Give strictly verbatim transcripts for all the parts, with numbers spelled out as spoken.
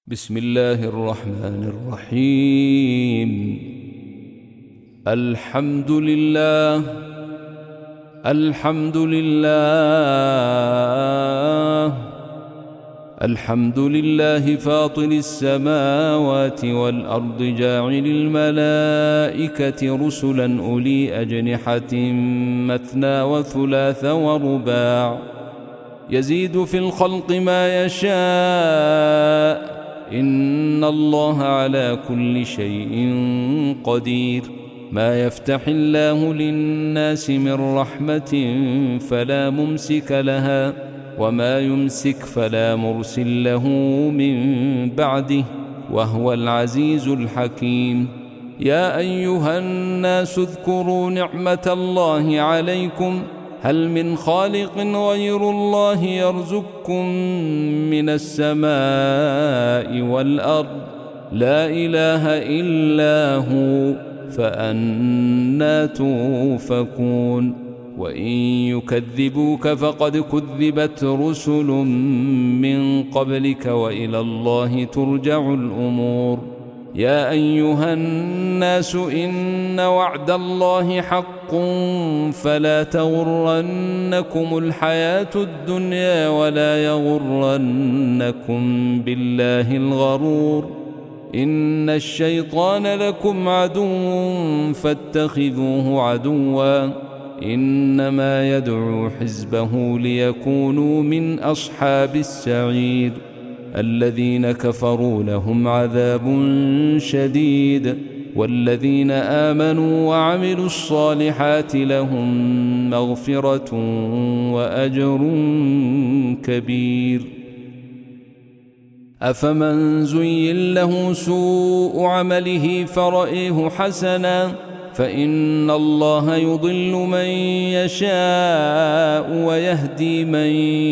بسم الله الرحمن الرحيم. الحمد لله الحمد لله الحمد لله فاطر السماوات والأرض جاعل الملائكة رسلا أولي أجنحة مثنى وثلاث ورباع يزيد في الخلق ما يشاء إن الله على كل شيء قدير. ما يفتح الله للناس من رحمة فلا ممسك لها وما يمسك فلا مرسل له من بعده وهو العزيز الحكيم. يا أيها الناس اذكروا نعمة الله عليكم هل من خالق غير الله يرزقكم من السماء والأرض لا إله إلا هو فأنى توفكون. وإن يكذبوك فقد كذبت رسل من قبلك وإلى الله ترجع الأمور. يا أيها الناس إن وعد الله حق فلا تغرنكم الحياة الدنيا ولا يغرنكم بالله الغرور. إن الشيطان لكم عدو فاتخذوه عدوا إنما يدعو حزبه ليكونوا من أصحاب السعير. الذين كفروا لهم عذاب شديد والذين آمنوا وعملوا الصالحات لهم مغفرة وأجر كبير. أفمن زين له سوء عمله فرأيه حسنا فإن الله يضل من يشاء ويهدي من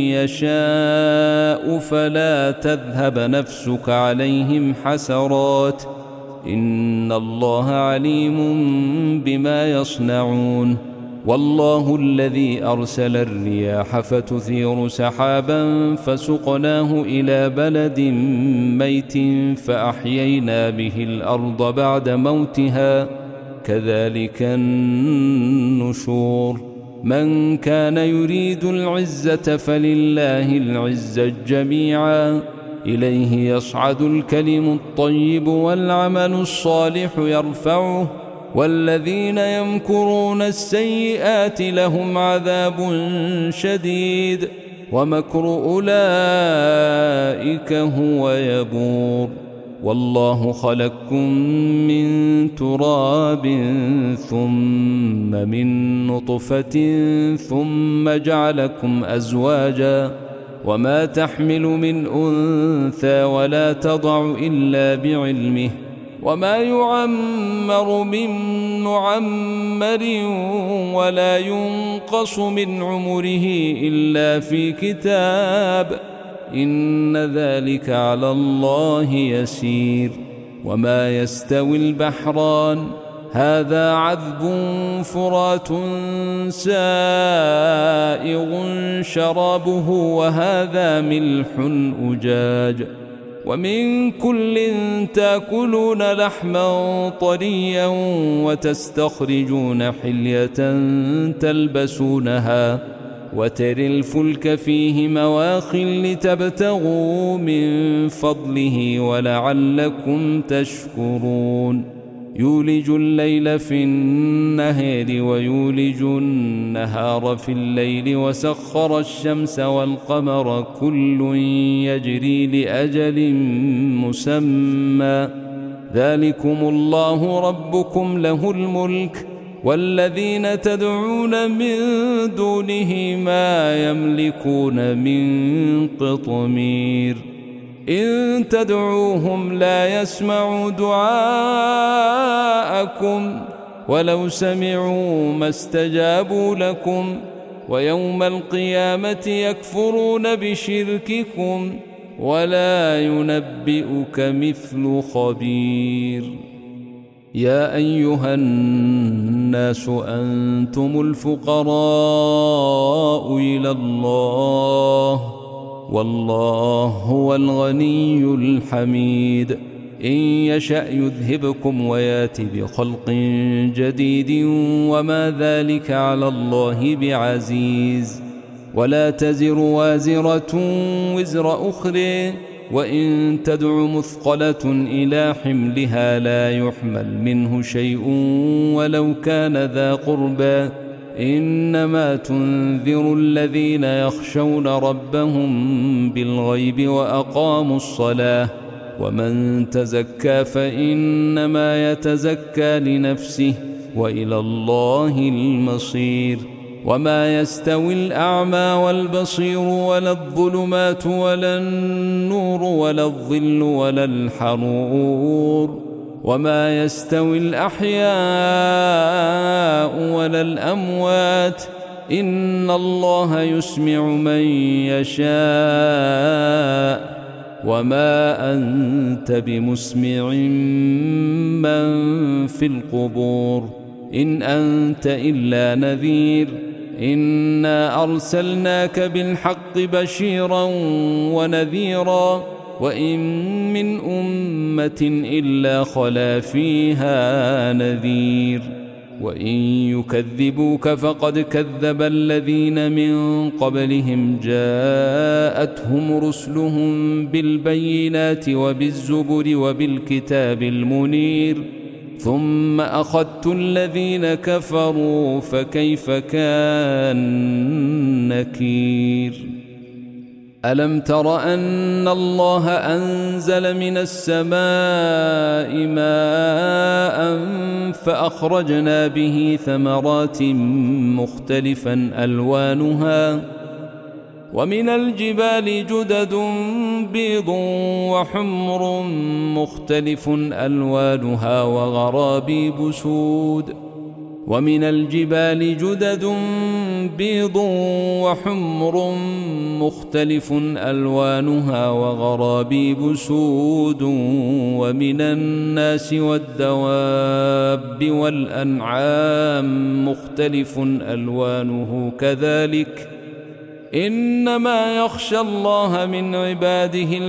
يشاء فلا تذهب نفسك عليهم حسرات إن الله عليم بما يصنعون. والله الذي أرسل الرياح فتثير سحابا فسقناه إلى بلد ميت فأحيينا به الأرض بعد موتها كذلك النشور. من كان يريد العزة فلله العزة جميعا إليه يصعد الكلم الطيب والعمل الصالح يرفعه والذين يمكرون السيئات لهم عذاب شديد ومكر أولئك هو يبور. والله خلقكم من تراب ثم من نطفة ثم جعلكم أزواجا وما تحمل من أنثى ولا تضع إلا بعلمه وما يعمر من معمر ولا ينقص من عمره إلا في كتاب إن ذلك على الله يسير. وما يستوي البحران هذا عذب فرات سائغ شرابه وهذا ملح أجاج ومن كل تأكلون لحما طريا وتستخرجون حلية تلبسونها وترى الفلك فيه مواخر لتبتغوا من فضله ولعلكم تشكرون. يولج الليل في النهار ويولج النهار في الليل وسخر الشمس والقمر كل يجري لأجل مسمى ذلكم الله ربكم له الملك والذين تدعون من دونه ما يملكون من قطمير. إن تدعوهم لا يسمعوا دعاءكم ولو سمعوا ما استجابوا لكم ويوم القيامة يكفرون بشرككم ولا ينبئك مثل خبير. يا أيها الناس أنتم الفقراء إلى الله والله هو الغني الحميد. إن يشأ يذهبكم ويات بخلق جديد وما ذلك على الله بعزيز. ولا تزر وازرة وزر أخرى، وإن تدع مثقلة إلى حملها لا يحمل منه شيء ولو كان ذا قربى. إنما تنذر الذين يخشون ربهم بالغيب وأقاموا الصلاة، ومن تزكى فإنما يتزكى لنفسه وإلى الله المصير. وما يستوي الأعمى والبصير ولا الظلمات ولا النور ولا الظل ولا الحرور، وما يستوي الأحياء ولا الأموات، إن الله يسمع من يشاء وما أنت بمسمع من في القبور، إن أنت إلا نذير. إنا أرسلناك بالحق بشيرا ونذيرا، وإن من أمة إلا خلا فيها نذير. وإن يكذبوك فقد كذب الذين من قبلهم جاءتهم رسلهم بالبينات وبالزبر وبالكتاب المنير، ثم أخذت الذين كفروا فكيف كان نكير. ألم تر أن الله أنزل من السماء ماء فأخرجنا به ثمرات مختلفا ألوانها، ومن الجبال جدد بيض وحمر مختلف ألوانها وغرابيب سود، ومن الجبال جدد بيض وحمر مختلف ألوانها وغرابيب سود، ومن الناس والدواب والأنعام مختلف ألوانه كذلك، إنما يخشى الله من عباده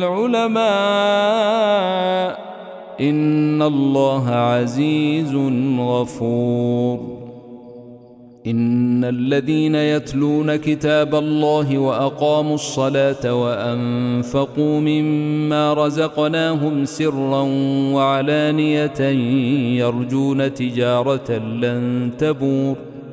العلماء، إن الله عزيز غفور. إن الذين يتلون كتاب الله وأقاموا الصلاة وأنفقوا مما رزقناهم سرا وعلانية يرجون تجارة لن تبور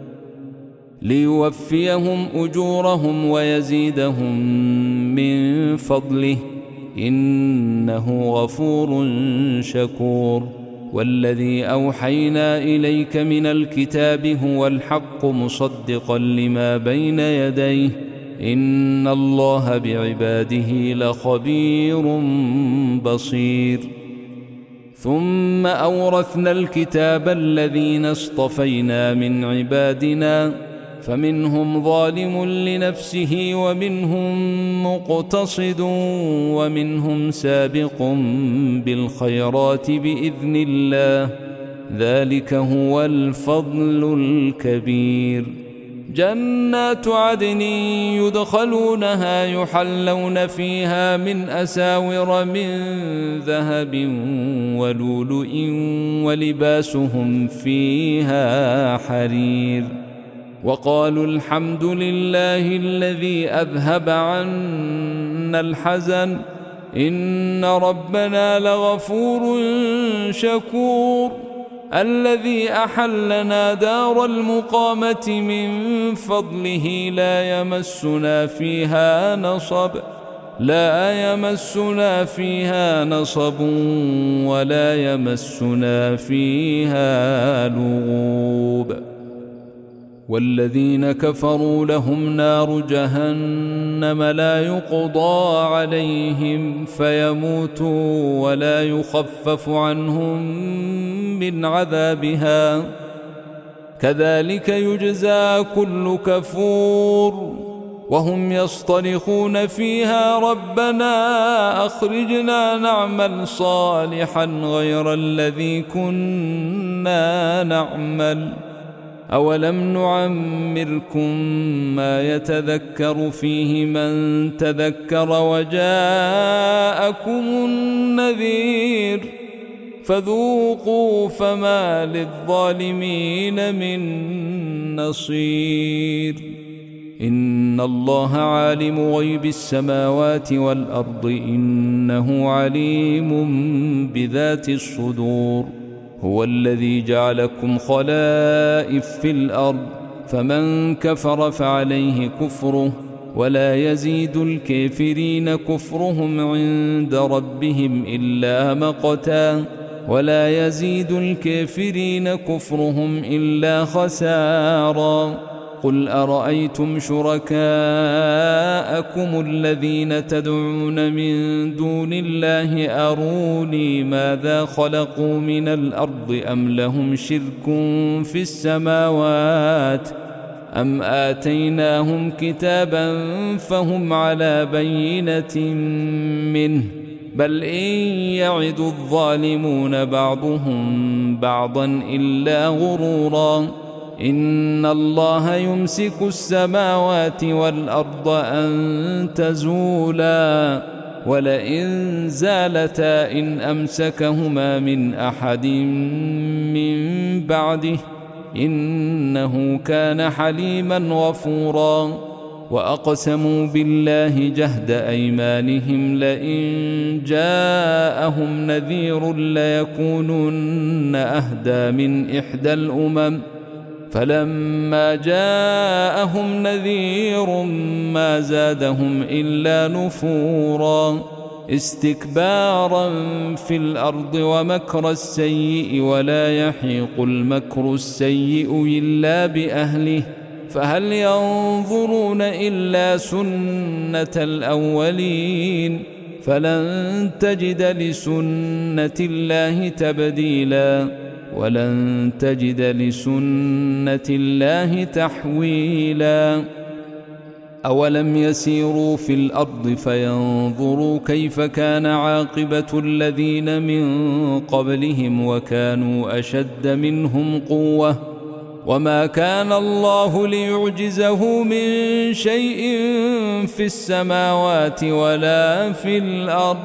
ليوفيهم أجورهم ويزيدهم من فضله، إنه غفور شكور. والذي أوحينا إليك من الكتاب هو الحق مصدقا لما بين يديه، إن الله بعباده لخبير بصير. ثم أورثنا الكتاب الذين اصطفينا من عبادنا، فمنهم ظالم لنفسه ومنهم مقتصد ومنهم سابق بالخيرات بإذن الله، ذلك هو الفضل الكبير. جنات عدن يدخلونها يحلون فيها من أساور من ذهب ولؤلؤ ولباسهم فيها حرير. وقالوا الحمد لله الذي أذهب عنا الحزن إن ربنا لغفور شكور، الذي أحلنا دار المقامة من فضله لا يمسنا فيها نصب لا يمسنا فيها نصب ولا يمسنا فيها لغوب. والذين كفروا لهم نار جهنم لا يقضى عليهم فيموتوا ولا يخفف عنهم من عذابها، كذلك يجزى كل كفور. وهم يصطرخون فيها ربنا أخرجنا نعمل صالحا غير الذي كنا نعمل أولم نعمركم ما يتذكر فيه من تذكر وجاءكم النذير فذوقوا فما للظالمين من نصير إن الله عالم غيب السماوات والأرض إنه عليم بذات الصدور هو الذي جعلكم خلائف في الأرض فمن كفر فعليه كفره ولا يزيد الكافرين كفرهم عند ربهم إلا مقتا ولا يزيد الكافرين كفرهم إلا خسارا قل أرأيتم شركاءكم الذين تدعون من دون الله أروني ماذا خلقوا من الأرض أم لهم شرك في السماوات أم آتيناهم كتابا فهم على بينة منه بل إن يعد الظالمون بعضهم بعضا إلا غرورا إن الله يمسك السماوات والأرض أن تزولا ولئن زالتا إن أمسكهما من أحد من بعده إنه كان حليما غفورا وأقسموا بالله جهد أيمانهم لئن جاءهم نذير ليكونن أهدى من إحدى الأمم فلما جاءهم نذير ما زادهم إلا نفورا استكبارا في الأرض ومكر السيء ولا يحيق المكر السيء إلا بأهله فهل ينظرون إلا سنة الأولين فلن تجد لسنة الله تبديلا ولن تجد لسنة الله تحويلا أولم يسيروا في الأرض فينظروا كيف كان عاقبة الذين من قبلهم وكانوا أشد منهم قوة وما كان الله ليعجزه من شيء في السماوات ولا في الأرض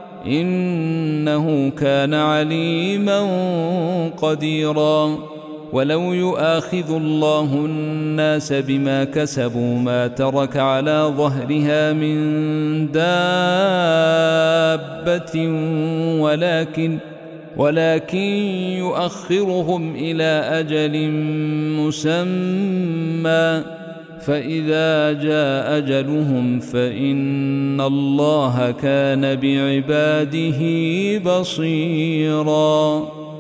إنه كان عليما قديرا ولو يؤاخذ الله الناس بما كسبوا ما ترك على ظهرها من دابة ولكن ولكن يؤخرهم إلى أجل مسمى فإذا جاء أجلهم فإن الله كان بعباده بصيراً